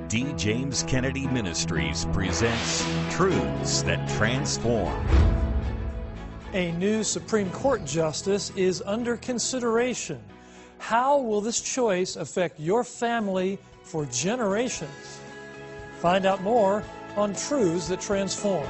D. James Kennedy Ministries presents Truths That Transform. A new Supreme Court justice is under consideration. How will this choice affect your family for generations? Find out more on Truths That Transform.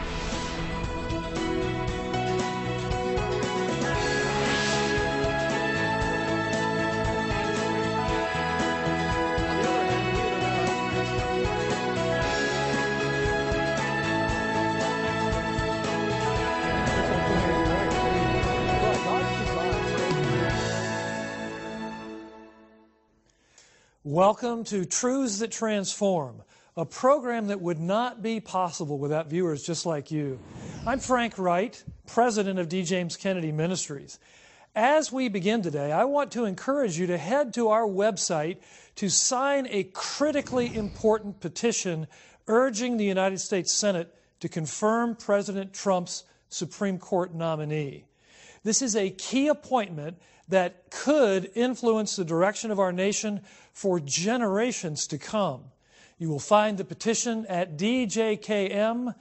Welcome to Truths That Transform, a program that would not be possible without viewers just like you. I'm Frank Wright, president of D. James Kennedy Ministries. As we begin today, I want to encourage you to head to our website to sign a critically important petition urging the United States Senate to confirm President Trump's Supreme Court nominee. This is a key appointment that could influence the direction of our nation for generations to come. You will find the petition at djkm.org.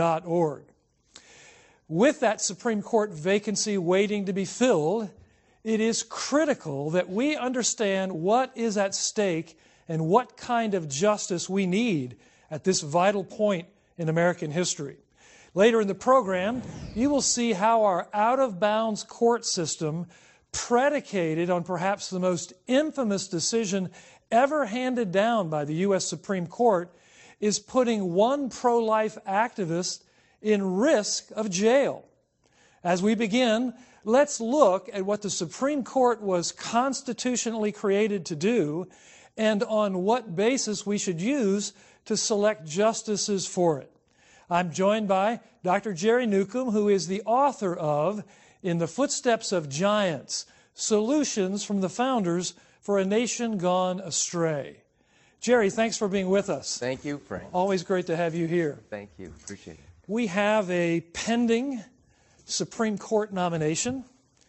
With that Supreme Court vacancy waiting to be filled, it is critical that we understand what is at stake and what kind of justice we need at this vital point in American history. Later in the program, you will see how our out-of-bounds court system, predicated on perhaps the most infamous decision ever handed down by the U.S. Supreme Court, is putting one pro-life activist in risk of jail. As we begin, let's look at what the Supreme Court was constitutionally created to do and on what basis we should use to select justices for it. I'm joined by Dr. Jerry Newcomb, who is the author of In the Footsteps of Giants, Solutions from the Founders for a Nation Gone Astray. Jerry, thanks for being with us. Thank you, Frank. Always great to have you here. Thank you. Appreciate it. We have a pending Supreme Court nomination,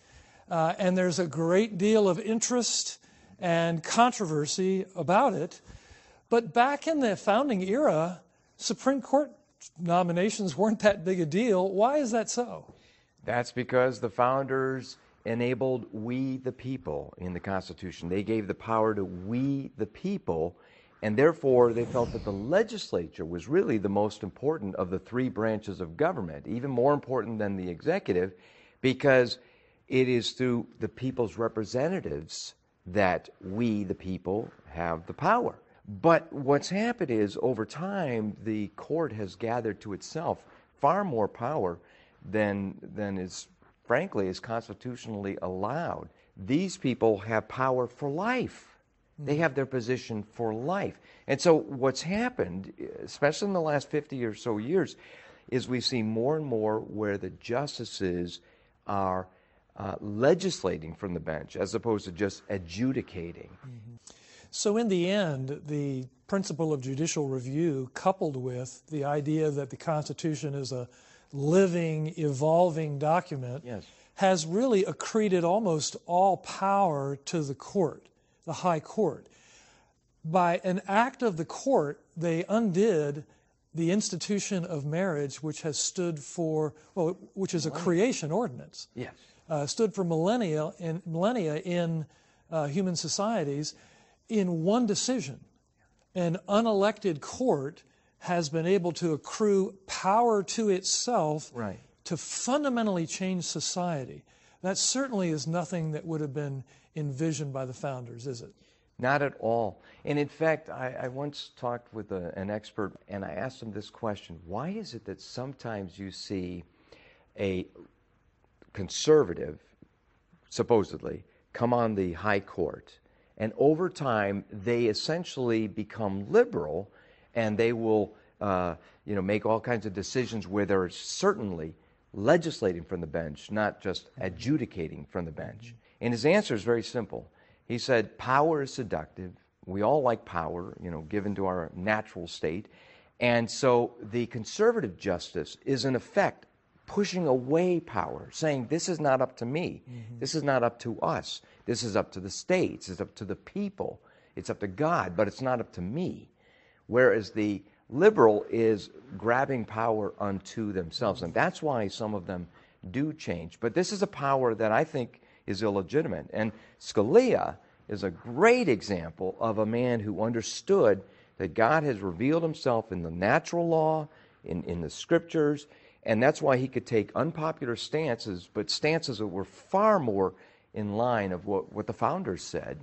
and there's a great deal of interest and controversy about it. But back in the founding era, Supreme Court nominations weren't that big a deal. Why is that so? That's because the founders enabled we the people in the Constitution. They gave the power to we the people, and therefore they felt that the legislature was really the most important of the three branches of government, even more important than the executive, because it is through the people's representatives that we the people have the power. But what's happened is, over time, the court has gathered to itself far more power than is, frankly, is constitutionally allowed. These people have power for life. They have their position for life. And so what's happened, especially in the last 50 or so years, is we've seen more and more where the justices are legislating from the bench as opposed to just adjudicating. So in the end, the principle of judicial review, coupled with the idea that the Constitution is a living, evolving document, Yes. has really accreted almost all power to the court, the high court. By an act of the court, they undid the institution of marriage, which has stood for, well, which is a creation ordinance. Yes. Stood for millennia in human societies. In one decision, an unelected court has been able to accrue power to itself to fundamentally change society. That certainly is nothing that would have been envisioned by the founders, is it? Not at all. And in fact, I once talked with an expert, and I asked him this question: why is it that sometimes you see a conservative, supposedly, come on the high court, and over time they essentially become liberal, and they will make all kinds of decisions where they're certainly legislating from the bench, not just adjudicating from the bench? And his answer is very simple. He said, power is seductive. We all like power, given to our natural state. And so the conservative justice is, in effect, pushing away power, saying, this is not up to me. This is not up to us. This is up to the states. It's up to the people. It's up to God, but it's not up to me. whereas the liberal is grabbing power unto themselves. And that's why some of them do change. But this is a power that I think is illegitimate. And Scalia is a great example of a man who understood that God has revealed himself in the natural law, in the scriptures, and that's why he could take unpopular stances, but stances that were far more in line of what the founders said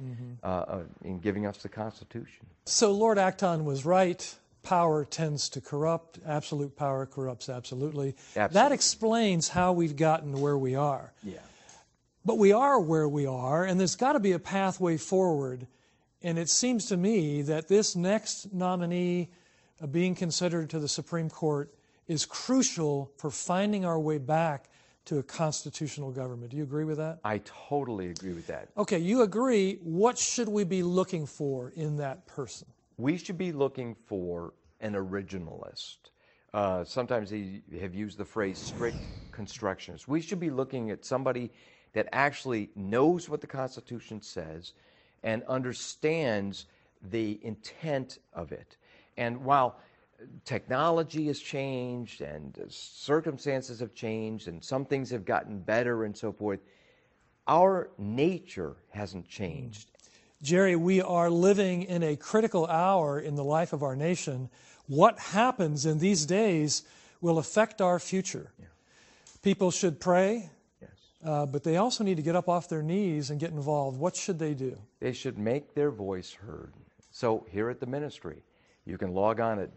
in giving us the Constitution. So Lord Acton was right. Power tends to corrupt. Absolute power corrupts absolutely. That explains how we've gotten where we are. Yeah. But we are where we are, and there's got to be a pathway forward. And it seems to me that this next nominee being considered to the Supreme Court is crucial for finding our way back to a constitutional government. Do you agree with that? I totally agree with that. Okay, you agree. What should we be looking for in that person? We should be looking for an originalist. Sometimes they have used the phrase strict constructionist. We should be looking at somebody that actually knows what the Constitution says and understands the intent of it. And while technology has changed and circumstances have changed and some things have gotten better and so forth, our nature hasn't changed. Jerry, we are living in a critical hour in the life of our nation. What happens in these days will affect our future. Yeah. People should pray, yes, but they also need to get up off their knees and get involved. What should they do? They should make their voice heard. So here at the ministry, you can log on at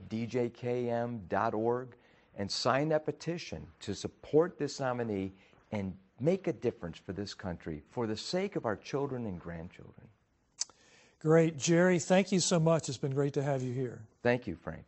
djkm.org and sign that petition to support this nominee and make a difference for this country for the sake of our children and grandchildren. Great. Jerry, thank you so much. It's been great to have you here. Thank you, Frank.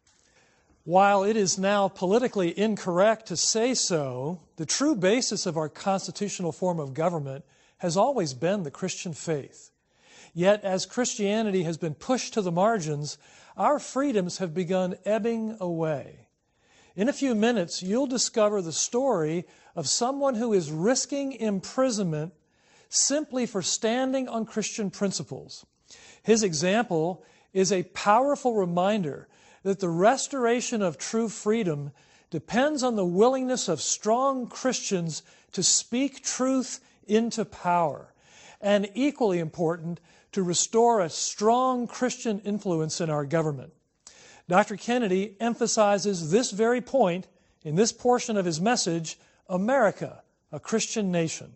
While it is now politically incorrect to say so, the true basis of our constitutional form of government has always been the Christian faith. Yet, as Christianity has been pushed to the margins, our freedoms have begun ebbing away. In a few minutes, you'll discover the story of someone who is risking imprisonment simply for standing on Christian principles. His example is a powerful reminder that the restoration of true freedom depends on the willingness of strong Christians to speak truth into power, and equally important, to restore a strong Christian influence in our government. Dr. Kennedy emphasizes this very point in this portion of his message, America, a Christian Nation.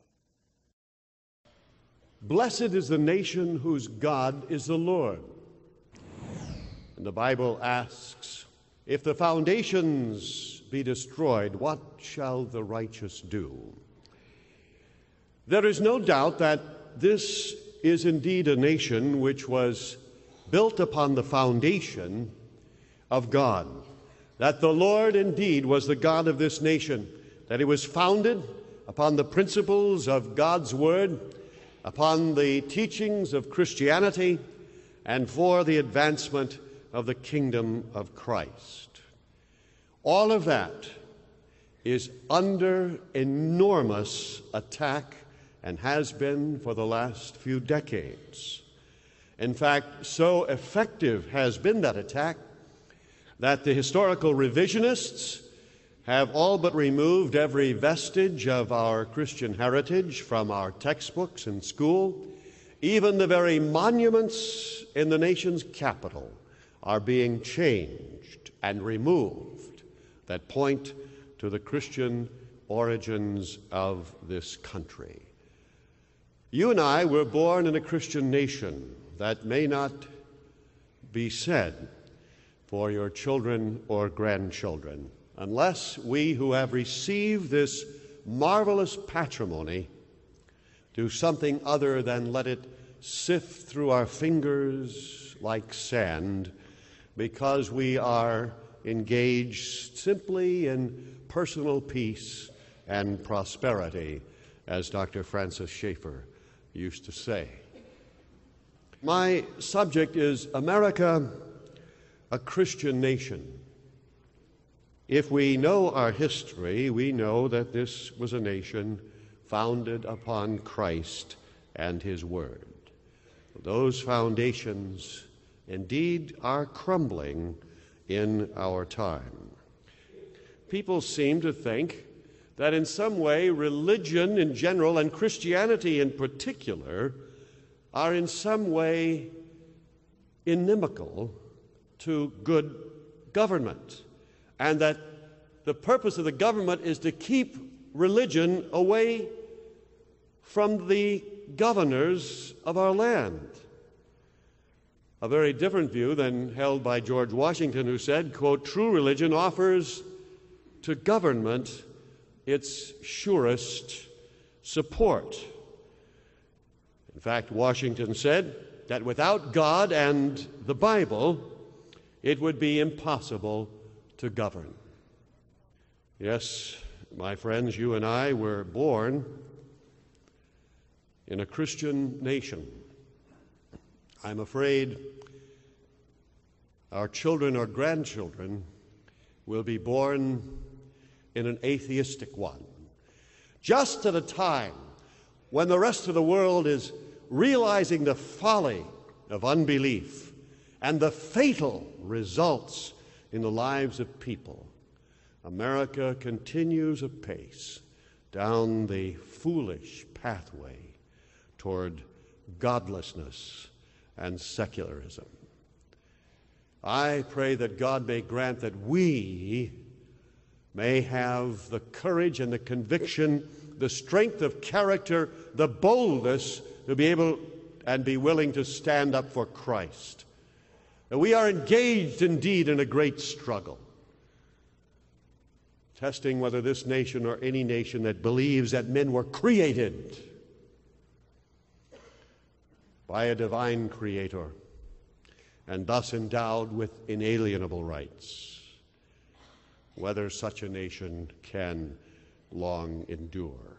Blessed is the nation whose God is the Lord. And the Bible asks, if the foundations be destroyed, what shall the righteous do? There is no doubt that this is indeed a nation which was built upon the foundation of God, that the Lord indeed was the God of this nation, that it was founded upon the principles of God's Word, upon the teachings of Christianity, and for the advancement of the kingdom of Christ. All of that is under enormous attack and has been for the last few decades. In fact, so effective has been that attack that the historical revisionists have all but removed every vestige of our Christian heritage from our textbooks in school. Even the very monuments in the nation's capital are being changed and removed that point to the Christian origins of this country. You and I were born in a Christian nation. That may not be said for your children or grandchildren, unless we who have received this marvelous patrimony do something other than let it sift through our fingers like sand, because we are engaged simply in personal peace and prosperity, as Dr. Francis Schaeffer used to say. My subject is America, a Christian nation. If we know our history, we know that this was a nation founded upon Christ and His Word. Those foundations indeed are crumbling in our time. People seem to think that in some way religion in general and Christianity in particular are in some way inimical to good government, and that the purpose of the government is to keep religion away from the governors of our land. A very different view than held by George Washington, who said, quote, "True religion offers to government its surest support." In fact, Washington said that without God and the Bible, it would be impossible to govern. Yes, my friends, you and I were born in a Christian nation. I'm afraid our children or grandchildren will be born in an atheistic one, just at a time when the rest of the world is realizing the folly of unbelief and the fatal results in the lives of people. America continues apace down the foolish pathway toward godlessness and secularism. I pray that God may grant that we may have the courage and the conviction, the strength of character, the boldness to be able and be willing to stand up for Christ. And we are engaged indeed in a great struggle, testing whether this nation or any nation that believes that men were created by a divine creator and thus endowed with inalienable rights, whether such a nation can long endure.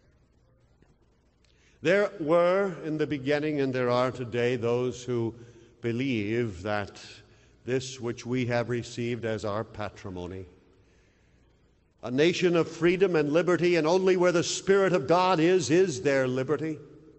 There were in the beginning, and there are today, those who believe that this which we have received as our patrimony, a nation of freedom and liberty, and only where the Spirit of God is there liberty.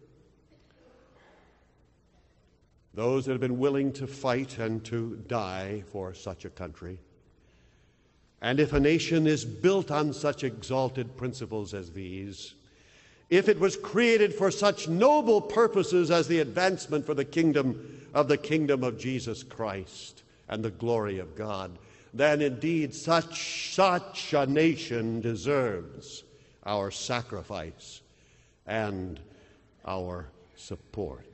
Those that have been willing to fight and to die for such a country. And if a nation is built on such exalted principles as these, if it was created for such noble purposes as the advancement for the kingdom of Jesus Christ and the glory of God, then indeed such a nation deserves our sacrifice and our support.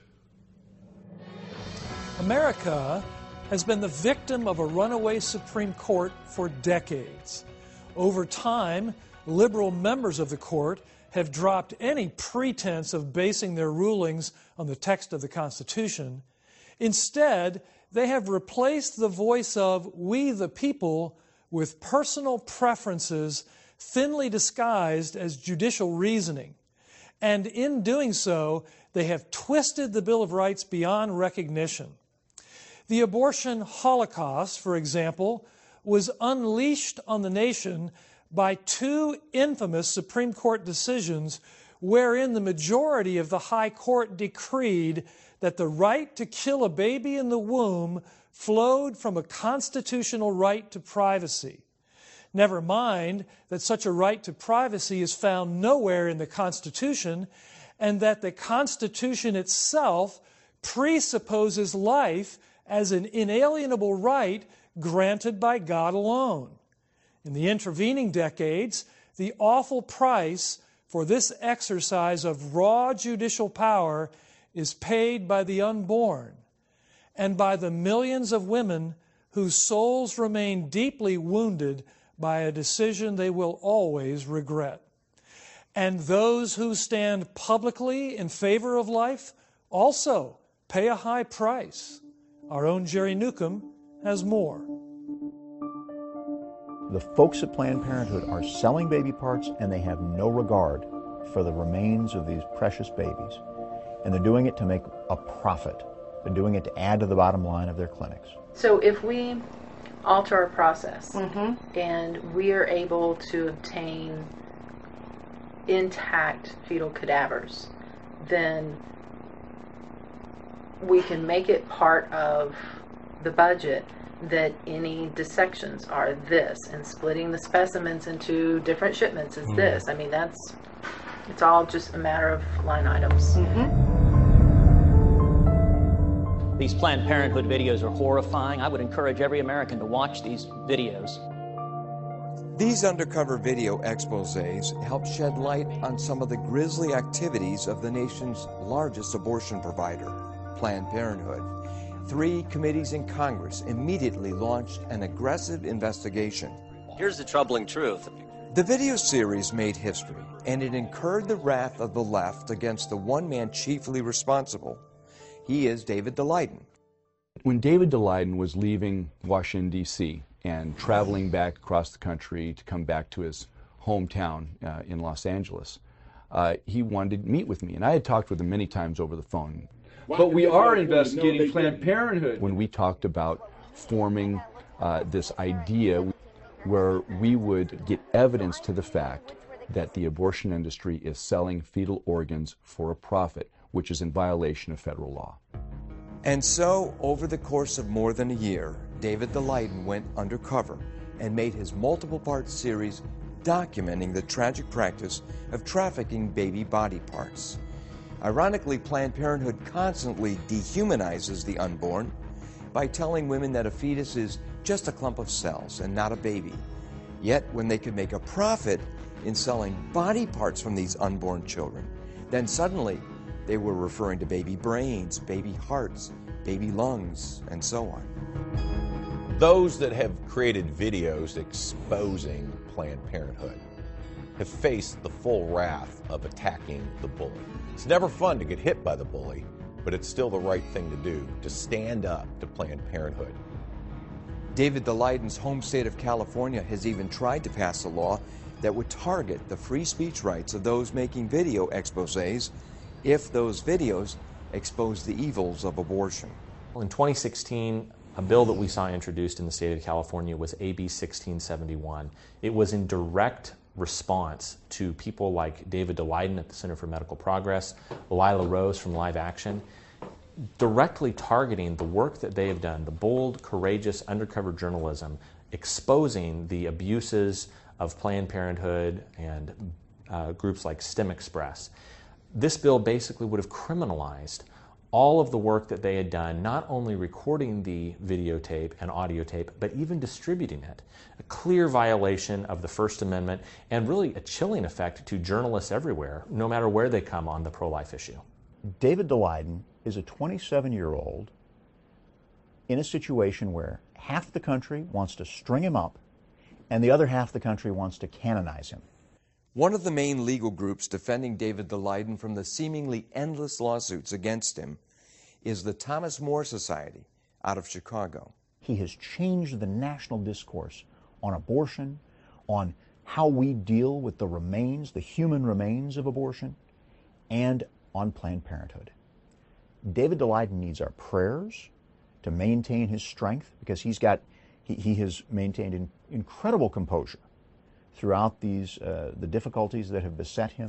America has been the victim of a runaway Supreme Court for decades. Over time, liberal members of the court have dropped any pretense of basing their rulings on the text of the Constitution. Instead, they have replaced the voice of we the people with personal preferences thinly disguised as judicial reasoning. And in doing so, they have twisted the Bill of Rights beyond recognition. The abortion holocaust, for example, was unleashed on the nation by two infamous Supreme Court decisions wherein the majority of the High Court decreed that the right to kill a baby in the womb flowed from a constitutional right to privacy. Never mind that such a right to privacy is found nowhere in the Constitution, and that the Constitution itself presupposes life as an inalienable right granted by God alone. In the intervening decades, the awful price for this exercise of raw judicial power is paid by the unborn and by the millions of women whose souls remain deeply wounded by a decision they will always regret. And those who stand publicly in favor of life also pay a high price. Our own Jerry Newcomb has more. The folks at Planned Parenthood are selling baby parts, and they have no regard for the remains of these precious babies. And they're doing it to make a profit. They're doing it to add to the bottom line of their clinics. So if we alter our process and we are able to obtain intact fetal cadavers, then we can make it part of the budget that any dissections are this, and splitting the specimens into different shipments is this. I mean, it's all just a matter of line items. These Planned Parenthood videos are horrifying. I would encourage every American to watch these videos. These undercover video exposés help shed light on some of the grisly activities of the nation's largest abortion provider, Planned Parenthood. 3 committees in Congress immediately launched an aggressive investigation. Here's the troubling truth. The video series made history, and it incurred the wrath of the left against the one man chiefly responsible. He is David Daleiden. When David Daleiden was leaving Washington, D.C., and traveling back across the country to come back to his hometown in Los Angeles, he wanted to meet with me. And I had talked with him many times over the phone. But we are investigating Planned Parenthood. When we talked about forming this idea where we would get evidence to the fact that the abortion industry is selling fetal organs for a profit, which is in violation of federal law. And so, over the course of more than a year, David Daleiden went undercover and made his multiple-part series documenting the tragic practice of trafficking baby body parts. Ironically, Planned Parenthood constantly dehumanizes the unborn by telling women that a fetus is just a clump of cells and not a baby. Yet, when they could make a profit in selling body parts from these unborn children, then suddenly they were referring to baby brains, baby hearts, baby lungs, and so on. Those that have created videos exposing Planned Parenthood have faced the full wrath of attacking the bully. It's never fun to get hit by the bully, but it's still the right thing to do, to stand up to Planned Parenthood. David Daleiden's home state of California has even tried to pass a law that would target the free speech rights of those making video exposés if those videos expose the evils of abortion. In 2016, a bill that we saw introduced in the state of California was AB 1671. It was in direct response to people like David Daleiden at the Center for Medical Progress, Lila Rose from Live Action, directly targeting the work that they have done, the bold, courageous, undercover journalism, exposing the abuses of Planned Parenthood and groups like STEM Express. This bill basically would have criminalized all of the work that they had done, not only recording the videotape and audio tape, but even distributing it. A clear violation of the First Amendment and really a chilling effect to journalists everywhere, no matter where they come on the pro-life issue. David Daleiden is a 27-year-old in a situation where half the country wants to string him up and the other half the country wants to canonize him. One of the main legal groups defending David Daleiden from the seemingly endless lawsuits against him is the Thomas More Society out of Chicago. He has changed the national discourse on abortion, on how we deal with the remains, the human remains of abortion, and on Planned Parenthood. David Daleiden needs our prayers to maintain his strength because he has maintained incredible composure throughout these the difficulties that have beset him.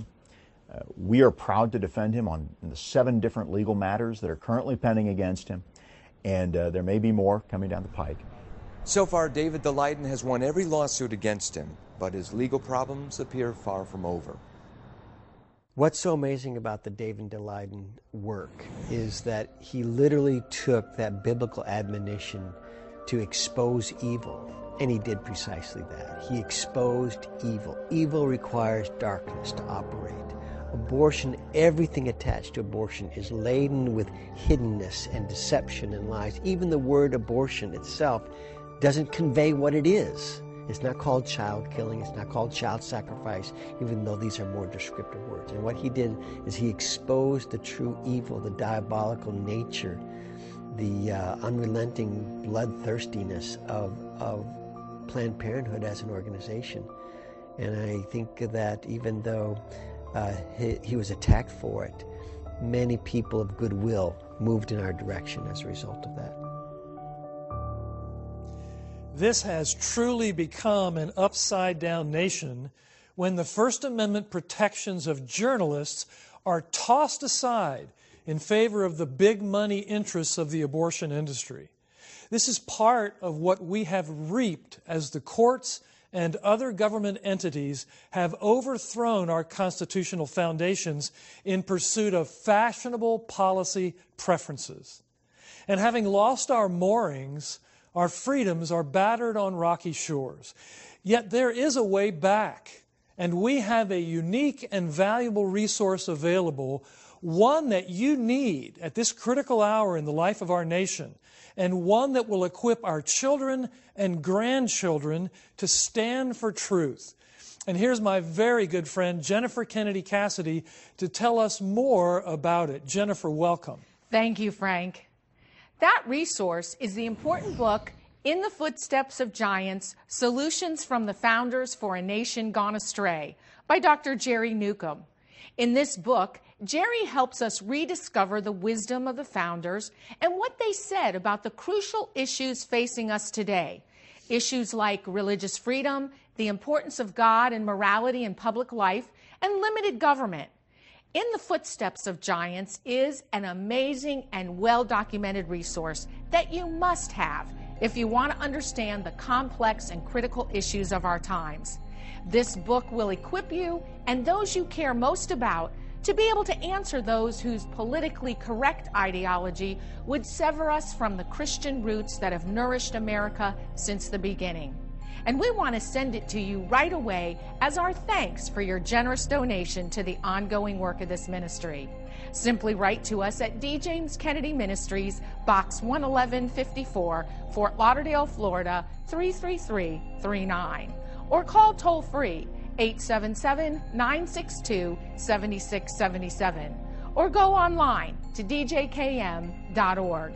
We are proud to defend him on the 7 different legal matters that are currently pending against him, and there may be more coming down the pike. So far, David Daleiden has won every lawsuit against him, but his legal problems appear far from over. What's so amazing about the David Daleiden work is that he literally took that biblical admonition to expose evil, and he did precisely that. He exposed evil. Evil requires darkness to operate. Abortion, everything attached to abortion is laden with hiddenness and deception and lies. Even the word abortion itself doesn't convey what it is. It's not called child killing, it's not called child sacrifice, even though these are more descriptive words. And what he did is he exposed the true evil, the diabolical nature, the unrelenting bloodthirstiness of Planned Parenthood as an organization. And I think that even though he was attacked for it, many people of goodwill moved in our direction as a result of that. This has truly become an upside-down nation when the First Amendment protections of journalists are tossed aside in favor of the big money interests of the abortion industry. This is part of what we have reaped as the courts and other government entities have overthrown our constitutional foundations in pursuit of fashionable policy preferences. And having lost our moorings, our freedoms are battered on rocky shores. Yet there is a way back, and we have a unique and valuable resource available, one that you need at this critical hour in the life of our nation, and one that will equip our children and grandchildren to stand for truth. And here's my very good friend, Jennifer Kennedy Cassidy, to tell us more about it. Jennifer, welcome. Thank you, Frank. That resource is the important book, In the Footsteps of Giants, Solutions from the Founders for a Nation Gone Astray, by Dr. Jerry Newcomb. In this book, Jerry helps us rediscover the wisdom of the founders and what they said about the crucial issues facing us today. Issues like religious freedom, the importance of God and morality in public life, and limited government. In the Footsteps of Giants is an amazing and well-documented resource that you must have if you want to understand the complex and critical issues of our times. This book will equip you and those you care most about to be able to answer those whose politically correct ideology would sever us from the Christian roots that have nourished America since the beginning. And we want to send it to you right away as our thanks for your generous donation to the ongoing work of this ministry. Simply write to us at D. James Kennedy Ministries, Box 11154, Fort Lauderdale, Florida 33339, or call toll-free 877-962-7677, or go online to djkm.org.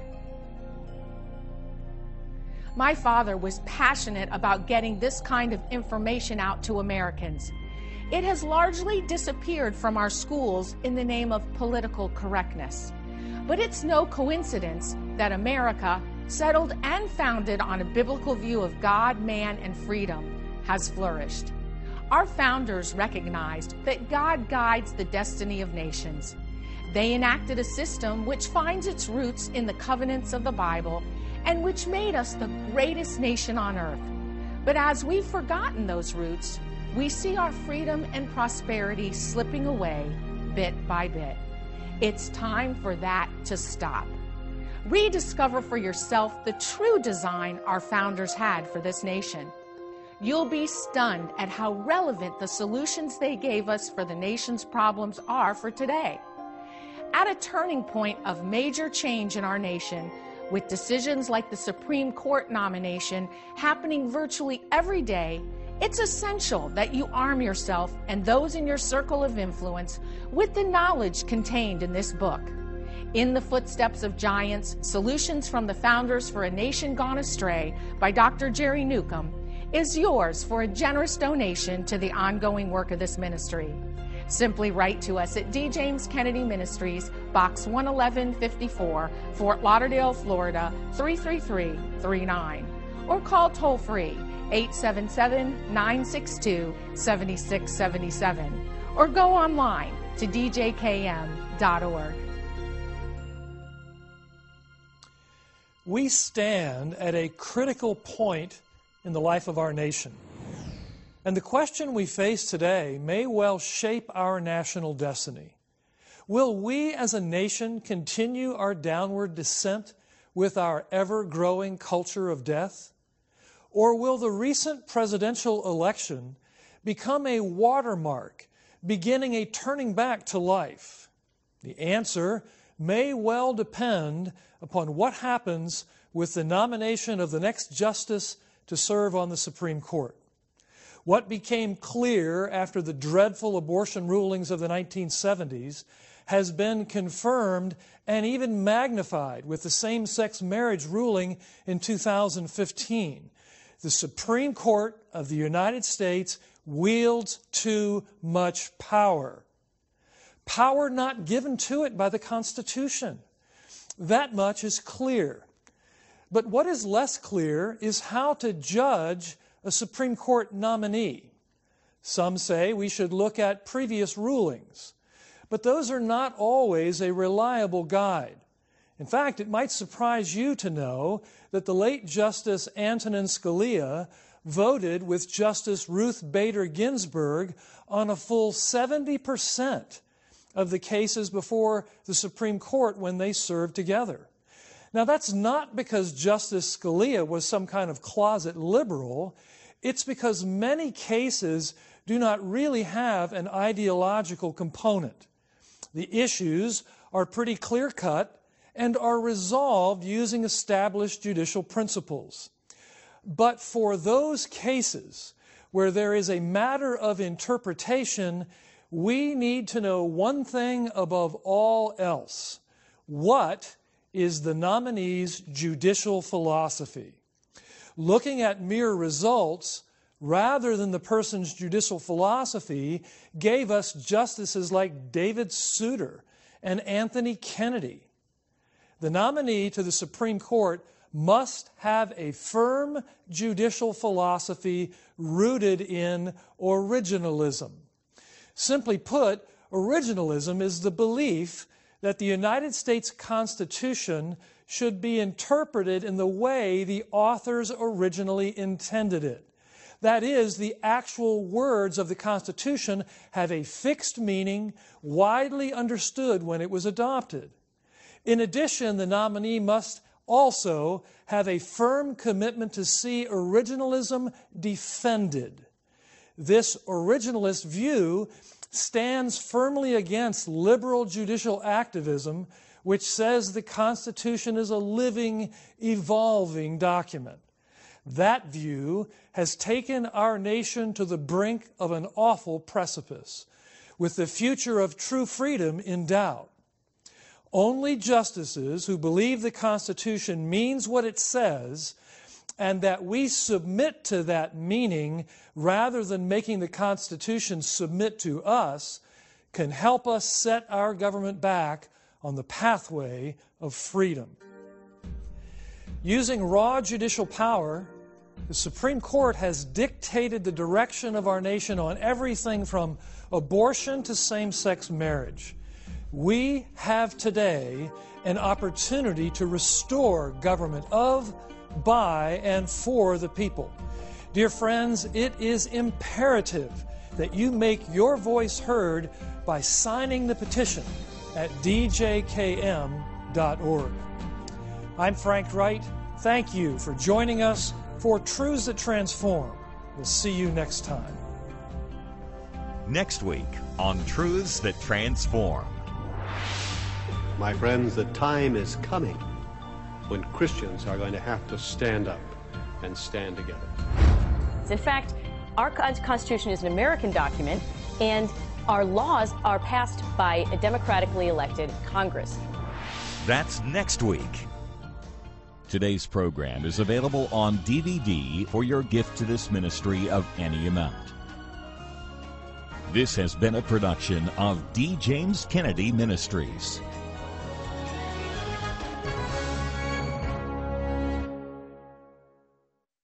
My father was passionate about getting this kind of information out to Americans. It has largely disappeared from our schools in the name of political correctness. But it's no coincidence that America, settled and founded on a biblical view of God, man, and freedom, has flourished. Our founders recognized that God guides the destiny of nations. They enacted a system which finds its roots in the covenants of the Bible and which made us the greatest nation on earth. But as we've forgotten those roots, we see our freedom and prosperity slipping away bit by bit. It's time for that to stop. Rediscover for yourself the true design our founders had for this nation. You'll be stunned at how relevant the solutions they gave us for the nation's problems are for today. At a turning point of major change in our nation, with decisions like the Supreme Court nomination happening virtually every day, it's essential that you arm yourself and those in your circle of influence with the knowledge contained in this book. In the Footsteps of Giants, Solutions from the Founders for a Nation Gone Astray by Dr. Jerry Newcomb is yours for a generous donation to the ongoing work of this ministry. Simply write to us at D. James Kennedy Ministries, Box 11154, Fort Lauderdale, Florida 33339, or call toll-free 877-962-7677, or go online to djkm.org. We stand at a critical point in the life of our nation. And the question we face today may well shape our national destiny. Will we as a nation continue our downward descent with our ever-growing culture of death? Or will the recent presidential election become a watermark, beginning a turning back to life? The answer may well depend upon what happens with the nomination of the next justice to serve on the Supreme Court. What became clear after the dreadful abortion rulings of the 1970s has been confirmed and even magnified with the same-sex marriage ruling in 2015. The Supreme Court of the United States wields too much power. Power not given to it by the Constitution. That much is clear. But what is less clear is how to judge a Supreme Court nominee. Some say we should look at previous rulings. but those are not always a reliable guide. In fact, it might surprise you to know that the late Justice Antonin Scalia voted with Justice Ruth Bader Ginsburg on a full 70% of the cases before the Supreme Court when they served together. Now, that's not because Justice Scalia was some kind of closet liberal. It's because many cases do not really have an ideological component. The issues are pretty clear-cut and are resolved using established judicial principles. But for those cases where there is a matter of interpretation, we need to know one thing above all else. What is the nominee's judicial philosophy? Looking at mere results rather than the person's judicial philosophy gave us justices like David Souter and Anthony Kennedy. The nominee to the Supreme Court must have a firm judicial philosophy rooted in originalism. Simply put, originalism is the belief that the United States Constitution should be interpreted in the way the authors originally intended it. That is, the actual words of the Constitution have a fixed meaning, widely understood when it was adopted. In addition, the nominee must also have a firm commitment to see originalism defended. This originalist view stands firmly against liberal judicial activism, which says the Constitution is a living, evolving document. That view has taken our nation to the brink of an awful precipice, with the future of true freedom in doubt. Only justices who believe the Constitution means what it says and that we submit to that meaning rather than making the Constitution submit to us can help us set our government back on the pathway of freedom. Using raw judicial power, the Supreme Court has dictated the direction of our nation on everything from abortion to same-sex marriage. We have today an opportunity to restore government of, by, and for the people. Dear friends, it is imperative that you make your voice heard by signing the petition at djkm.org. I'm Frank Wright. Thank you for joining us for Truths That Transform. We'll see you next time. Next week on Truths That Transform. My friends, the time is coming when Christians are going to have to stand up and stand together. In fact, our Constitution is an American document, and our laws are passed by a democratically elected Congress. That's next week. Today's program is available on DVD for your gift to this ministry of any amount. This has been a production of D. James Kennedy Ministries.